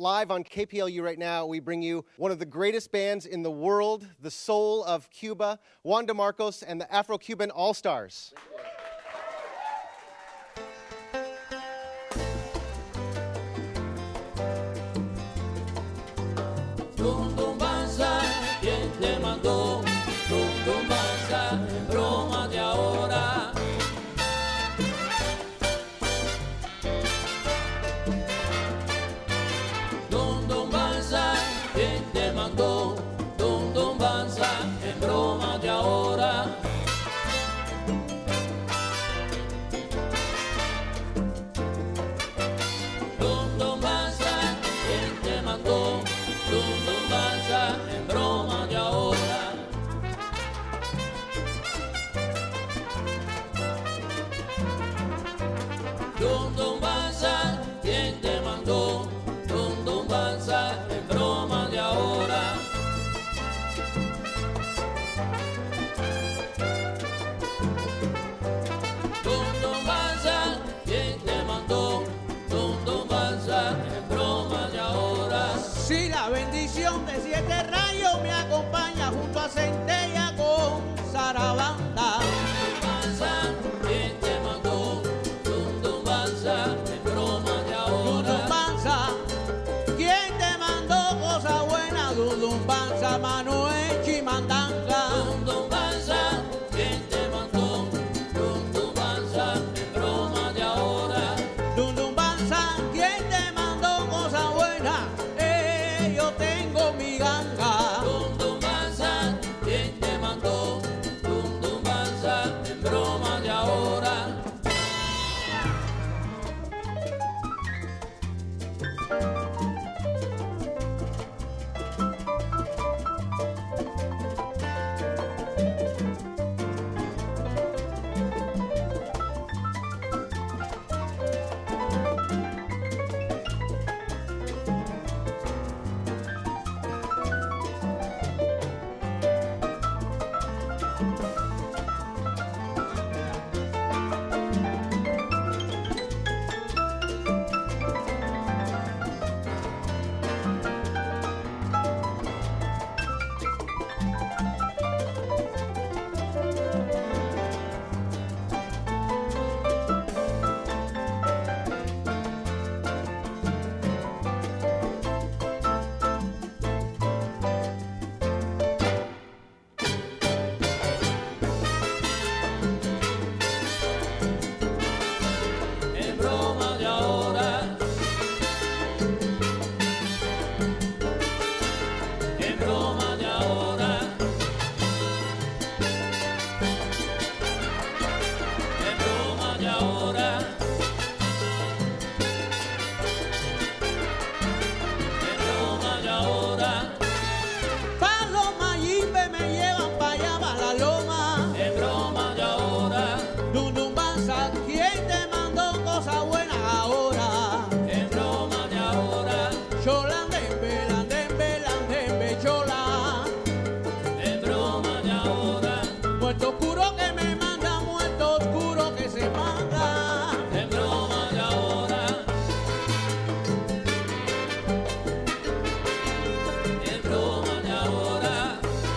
live on KPLU right now, we bring you one of the greatest bands in the world, the soul of Cuba, Juan DeMarcos and the Afro-Cuban All-Stars. Dum dum banza, ¿quién te mandó? Dum dum banza, broma de ahora. Dum dum banza, ¿quién te mandó? Dum dum banza, en broma de ahora. Dum dum banza, ¿quién te mandó? Dum dum banza, en broma de ahora. Dum dum banza, ¿quién te mandó? Dum dum banza, en broma de ahora. Dum dum banza, ¿quién te mandó? Dum dum banza, en broma de ahora. Si la bendición de 7 rayos me acompaña junto a Centella con Sarabanda. ¿Quién te mandó? Dum dum banza, en broma de ahora. Dum Banza, ¿quién te mandó cosa buena? Dum Banza, Manuel Chimandanga. Dum dum banza, ¿quién te mandó? Dum banza, en broma de ahora. Dum Banza, ¿quién te mandó cosa buena? Yo tengo mi ganga. Dum banza, ¿quién te mandó? Dum banza, en broma de ahora. En broma de ahora. En broma de ahora. En broma de ahora. En broma de ahora. Paloma y Ibe me llevan pa' allá, pa' la loma. En broma de ahora. Dum Banza, ¿quién te mandó cosa buena ahora? En broma de ahora. Chola, dembe, chola. En broma de ahora. Muerto oscuro que me manda, muerto oscuro que se manda. En broma de ahora. En broma de ahora.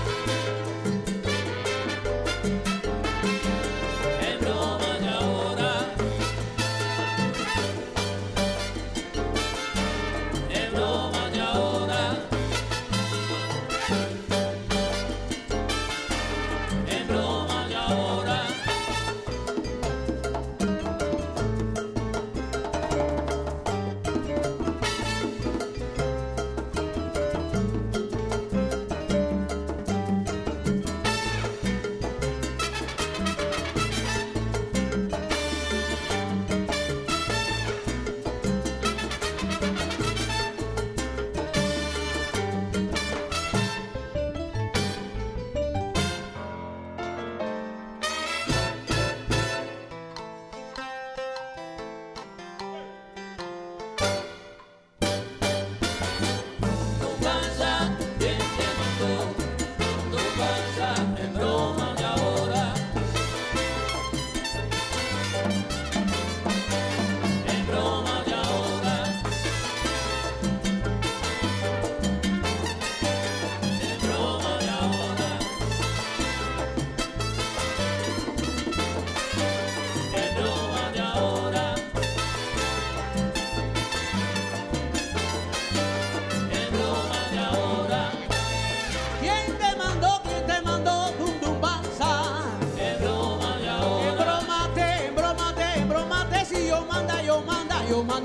En broma de ahora. En broma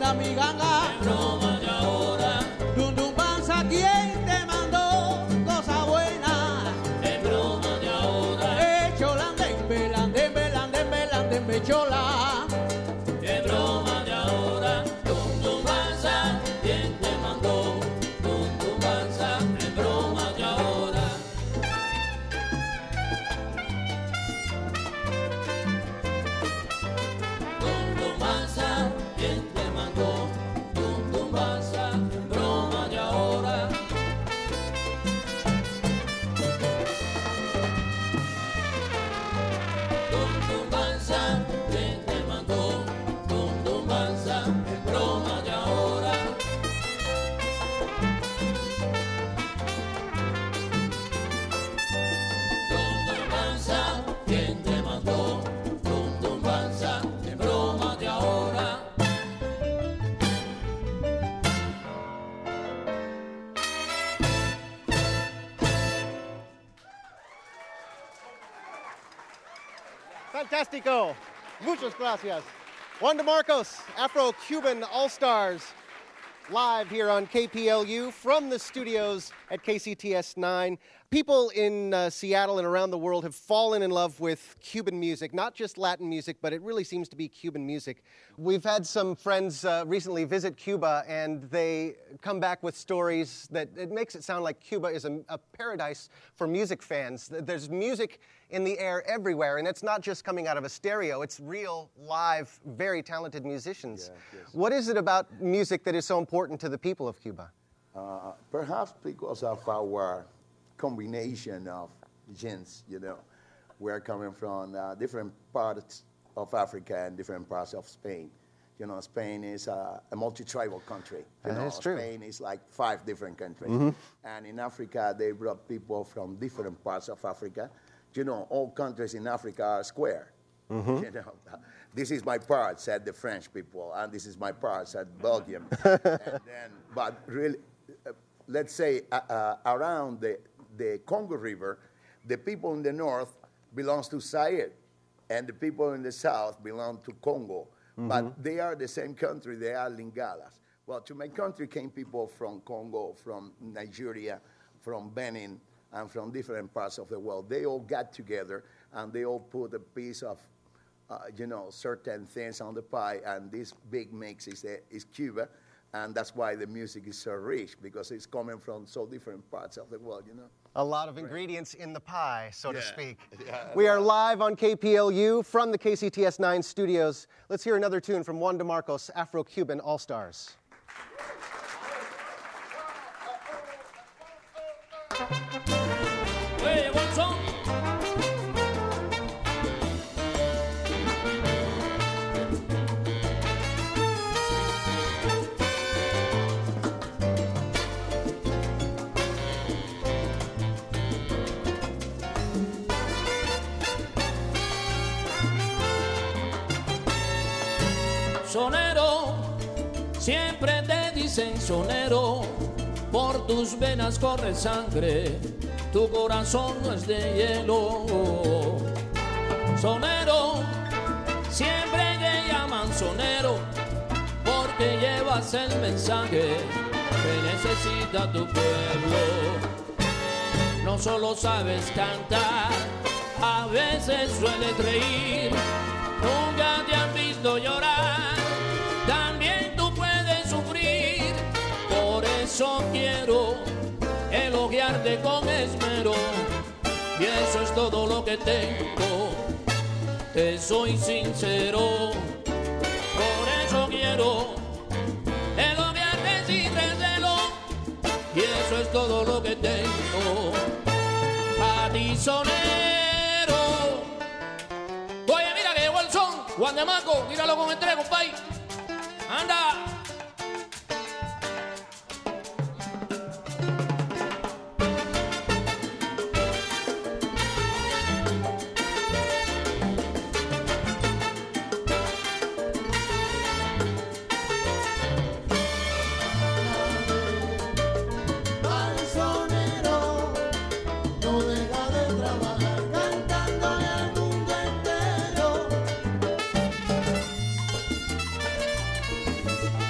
baila mi ganga. es broma de ahora, Dum dum banza, ¿quién te mandó cosa buena? es broma de ahora, Cholandem, belandem, belandem, belandem, bechola. es broma de ahora. Tum tum banza, ¿quién te mandó? Tum tum banza, es broma de ahora. Tum tum banza, ¿quién te mandó? Tum tum banza, es broma de ahora. Tum tum banza, ¿quién te mandó? Tum tum banza, es broma de ahora. Tum tum banza, ¿quién te mandó? Tum tum banza, es broma de ahora. Fantastico. Muchas gracias. Wanda Marcos, Afro-Cuban All-Stars, live here on KPLU from the studios at KCTS 9. People in Seattle and around the world have fallen in love with Cuban music, not just Latin music, but it really seems to be Cuban music. We've had some friends recently visit Cuba, and they come back with stories that it makes it sound like Cuba is a paradise for music fans. There's music in the air everywhere, and it's not just coming out of a stereo. It's real, live, very talented musicians. Yeah, yes. What is it about music that is so important to the people of Cuba? Perhaps because of our combination of genes, you know. We're coming from different parts of Africa and different parts of Spain. You know, Spain is a multi-tribal country. You know, That's true. Spain is like 5 different countries. And in Africa, they brought people from different parts of Africa. You know, all countries in Africa are square. You know, this is my part, said the French people, and this is my part, said Belgium. And then, but really, let's say around the Congo River, the people in the north belongs to Zaire, and the people in the south belong to Congo. But they are the same country, they are Lingalas. Well, to my country came people from Congo, from Nigeria, from Benin, and from different parts of the world. They all got together, and they all put a piece of, you know, certain things on the pie, and this big mix is Cuba. And that's why the music is so rich, because it's coming from so different parts of the world, you know. A lot of ingredients in the pie, so to Yeah. speak. Yeah. We are live on KPLU from the KCTS 9 studios. Let's hear another tune from Wanda Marcos, Afro-Cuban All-Stars. Oye, Watson. Sonero, siempre te dicen sonero, por tus venas corre sangre, tu corazón no es de hielo. Sonero, siempre te llaman sonero, porque llevas el mensaje que necesita tu pueblo. No solo sabes cantar, a veces sueles reír, nunca te han visto llorar, también tú puedes sufrir, por eso quiero elogiarte con esmero, y eso es todo lo que tengo, te soy sincero, por eso quiero elogiarte sin recelo, y eso es todo lo que tengo, a ti sonero. Oye, mira que llegó el son, Juan de Marco, tíralo con entrega, compadre. Anda. Al sonero no deja de trabajar cantándole al mundo entero.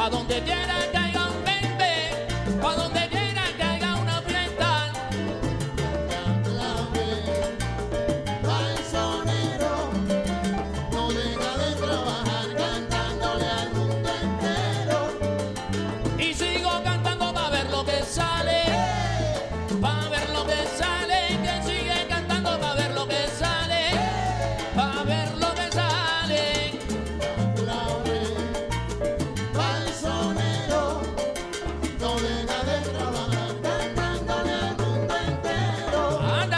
Pa' donde quiera que haya un bebé, pa' donde quiera que haya una fiesta. La clave, va el sonero, no deja de trabajar cantándole al mundo entero. Y sigo cantando pa' ver lo que sale, pa' ver lo que sale, que sigue cantando pa' ver lo que sale, pa' ver lo que sale. Clave, va el sonero, no deja de trabajar cantándole al mundo entero. Anda.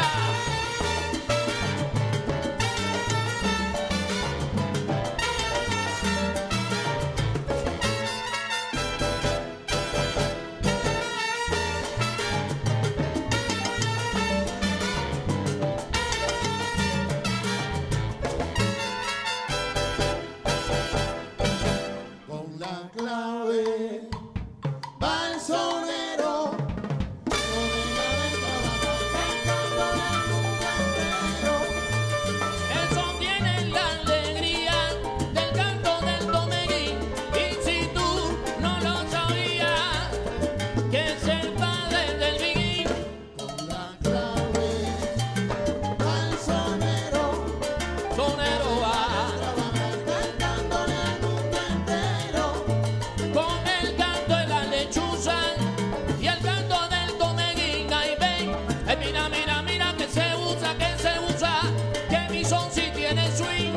Con la clave, va el sonero, no deja de trabajar cantándole al mundo entero. El son tiene la alegría del canto del tomeguín. Y si tú no lo sabías, que es el padre del biguín. Con la clave, va el sonero, Sonero va trabajar cantándole al mundo entero. con el canto de la lechuza y el canto del tomeguín. Ahí ven, mira, mira, mira que se usa, que mi son si tiene swing.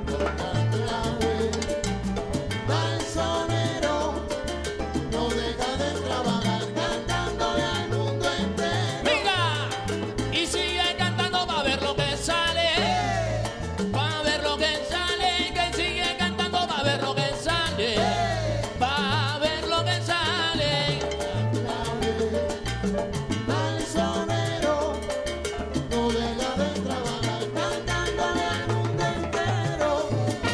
Va el sonero, no deja de trabajar cantándole al mundo entero. Mira, y sigue cantando pa' ver lo que sale, pa' ver lo que sale, que sigue cantando pa' ver lo que sale, pa' ver lo que sale. Va el sonero, no deja de trabajar cantándole al mundo entero.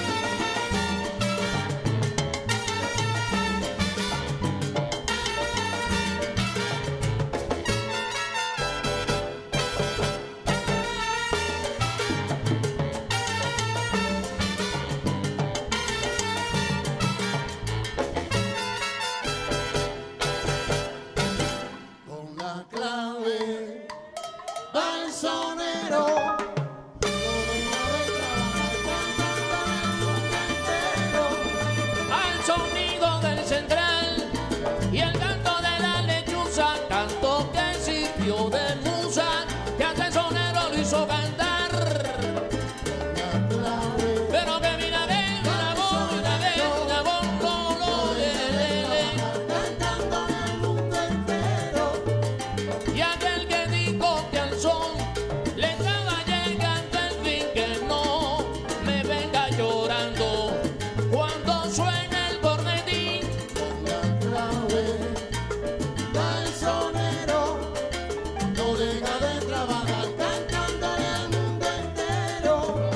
Con la clave, va el sonero, no deja de trabajar cantándole al mundo entero. Al sonido del central y el canto de la lechuza, canto que sirvió de musa, que hace sonero lo hizo cantar. Pero que mira, ven, la voz, la voz, lo, le. Cantándole al mundo entero. Y aquel que dijo que al son le estaba llegando el fin, que no me venga llorando cuando suene el cornetín. La clave, va el sonero, no deja de trabajar cantándole al mundo entero.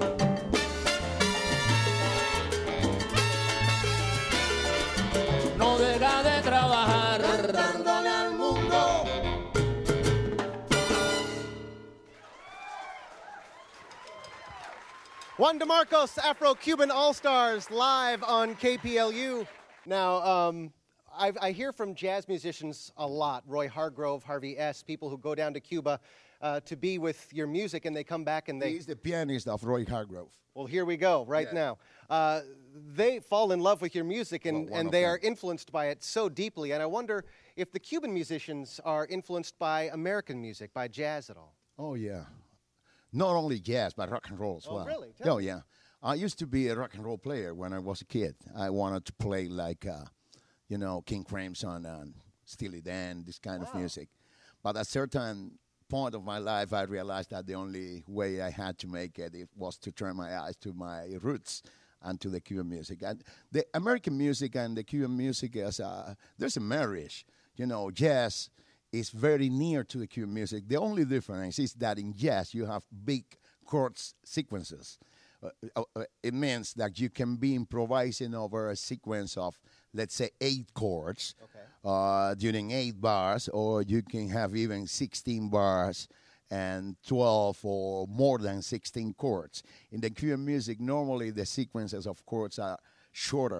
No deja de trabajar. Cantándole al mundo. Juan DeMarcos, Afro-Cuban All-Stars, live on KPLU. Now, I hear from jazz musicians a lot, Roy Hargrove, Harvey S., people who go down to Cuba to be with your music, and they come back and they... He's the pianist of Roy Hargrove. Well, here we go, right Yeah. now. They fall in love with your music, and, Well, one and of they them. are influenced by it so deeply. And I wonder if the Cuban musicians are influenced by American music, by jazz at all. Oh, yeah. Not only jazz, but rock and roll as Oh, well. really? Tell Oh, yeah. I used to be a rock and roll player when I was a kid. I wanted to play like, King Crimson and Steely Dan, this kind of music. But at a certain point of my life, I realized that the only way I had to make it was to turn my eyes to my roots and to the Cuban music. And the American music and the Cuban music, there's a marriage. Jazz is very near to the Cuban music. The only difference is that in jazz, you have big chords sequences. It means that you can be improvising over a sequence of, let's say, 8 chords during 8 bars, or you can have even 16 bars and 12 or more than 16 chords. In the Cuban music, normally the sequences of chords are shorter.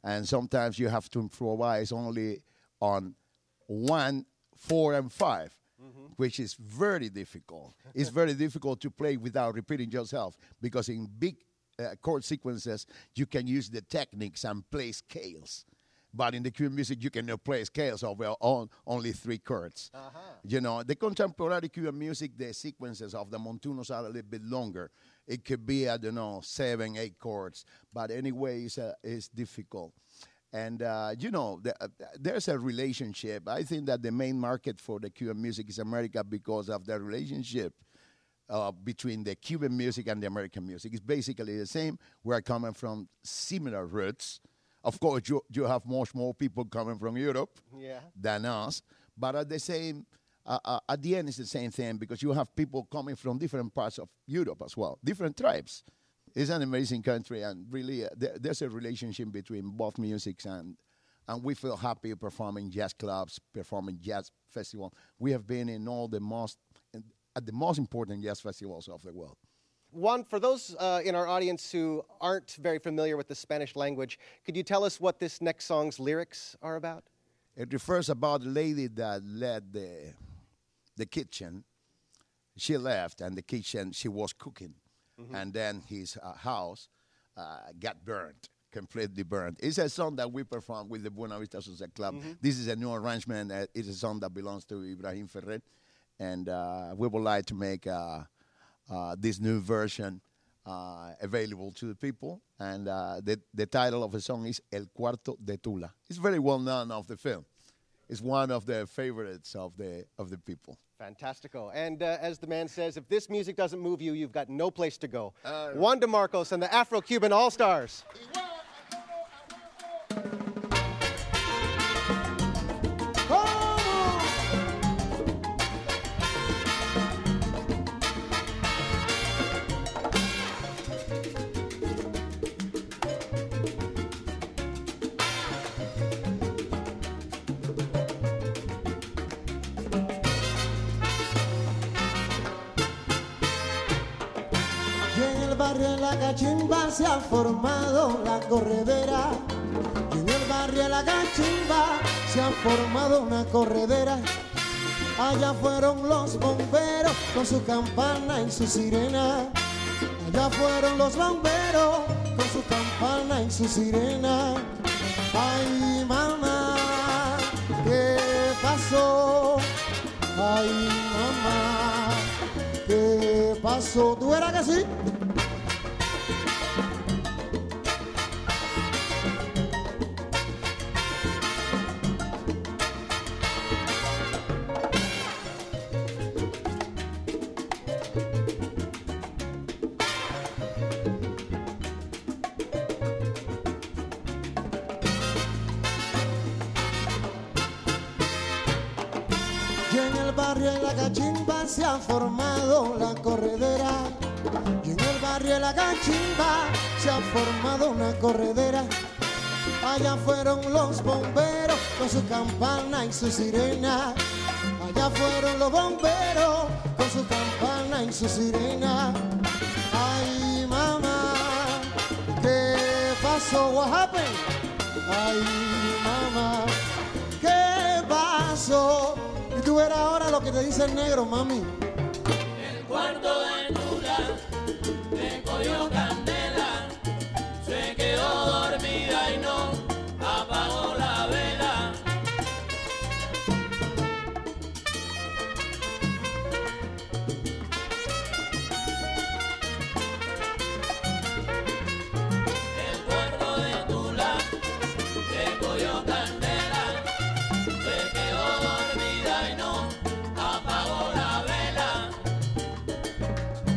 And sometimes you have to improvise only on 1, 4, and 5, which is very difficult. It's very difficult to play without repeating yourself, because in big chord sequences, you can use the techniques and play scales. But in the Cuban music, you cannot play scales over only 3 chords. You know, the contemporary Cuban music, the sequences of the montunos are a little bit longer. It could be, I don't know, 7, 8 chords. But anyway, it's difficult. And, you know, there's a relationship. I think that the main market for the Cuban music is America because of the relationship between the Cuban music and the American music. It's basically the same. We're coming from similar roots. Of course, you have much more people coming from Europe than us. But at the end, it's the same thing, because you have people coming from different parts of Europe as well, different tribes. It's an amazing country, and really there's a relationship between both musics, and we feel happy performing jazz clubs, performing jazz festivals. We have been in at the most important jazz festivals of the world. Juan, for those in our audience who aren't very familiar with the Spanish language, could you tell us what this next song's lyrics are about? It refers about a lady that led the kitchen. She left, and the kitchen, she was cooking. And then his house got burnt, completely burnt. It's a song that we perform with the Buena Vista Social Club. This is a new arrangement. It's a song that belongs to Ibrahim Ferrer. And we would like to make this new version available to the people. And the title of the song is El Cuarto de Tula. It's very well known of the film. It's one of the favorites of the people. Fantastico. And as the man says, if this music doesn't move you, you've got no place to go. Juan DeMarcos and the Afro-Cuban All-Stars. En la Cachimba se ha formado la corredera. Y en el barrio de la Cachimba se ha formado una corredera. Allá fueron los bomberos con su campana y su sirena. Allá fueron los bomberos con su campana y su sirena. Ay, mamá, ¿qué pasó? Ay, mamá, ¿qué pasó? ¿Tú verás que sí? Se ha formado la corredera, y en el barrio de la Cachimba se ha formado una corredera. Allá fueron los bomberos con su campana y su sirena. Allá fueron los bomberos con su campana y su sirena. Ay, mamá, ¿qué pasó? What happened? Ay, mamá, ¿qué pasó? Y tú verás ahora lo que te dice el negro, mami. El cuarto de Tula le cogió candela, se quedó dormida y no apagó la vela. El cuarto de Tula le cogió candela, se quedó dormida y no apagó la vela.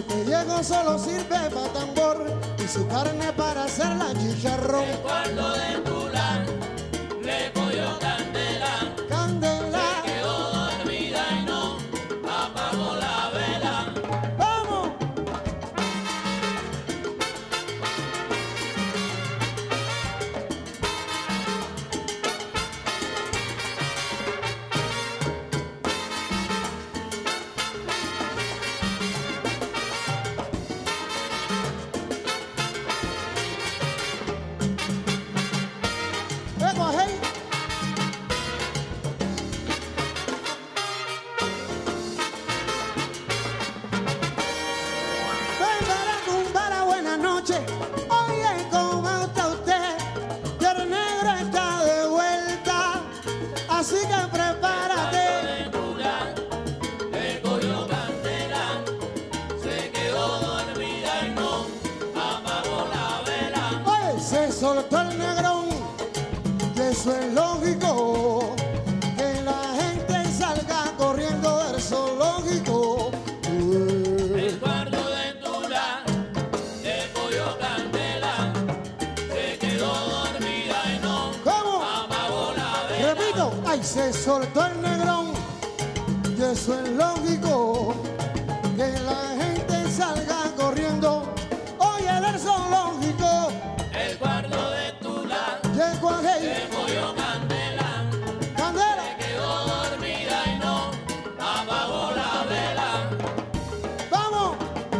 Este Diego solo sirve para tambor y su carne para hacer la chicharrón. El cuarto de Tula le cogió candela. Candela, Se quedó dormida y no apagó la vela. vamos. Vamos, hey. Ven para tumbar, buenas noches. Oye, ¿cómo está usted? Tierra Negra está de vuelta, así que prepárate. De Tula le cogió candela. Se quedó dormida y no apagó la vela. Oye, se soltó el negrón, y eso es lógico, que la gente salga corriendo del zoológico. El cuarto de Tula le cogió candela. Se quedó dormida y no ¿Cómo? apagó la vela. Repito, ay, se soltó el negrón, y eso es lógico, que la gente salga corriendo. Oye, del zoológico, El cuarto de Tula llegó a le hey, cogió candela. candela, Se quedó dormida y no apagó la vela. vamos.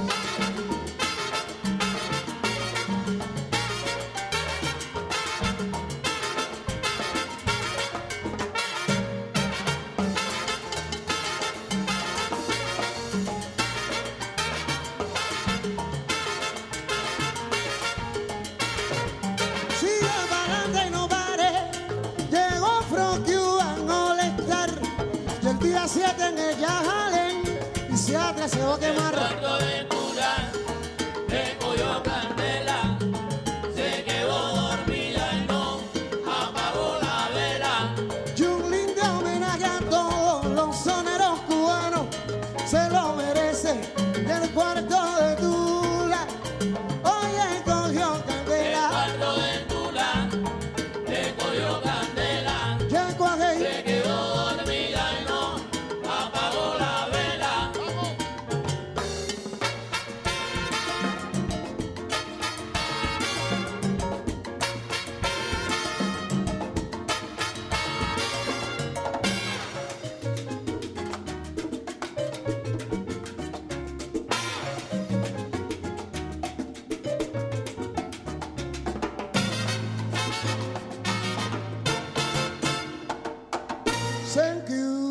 Sigue para adelante y no pare. Llegó From Cuban All Star. Y el día 7 en el Yajalen. Y Seattle se va a quemar. Cuarto de Tula le cogió candela. Se quedó dormida y no apagó la vela. Y un lindo homenaje a todos los soneros cubanos. Se lo merece el cuarto de Tula. Oye, cogió El candela. cuarto de Tula le cogió candela. Llegó a hey. Se quedó dormida y no apagó la vela. Thank you.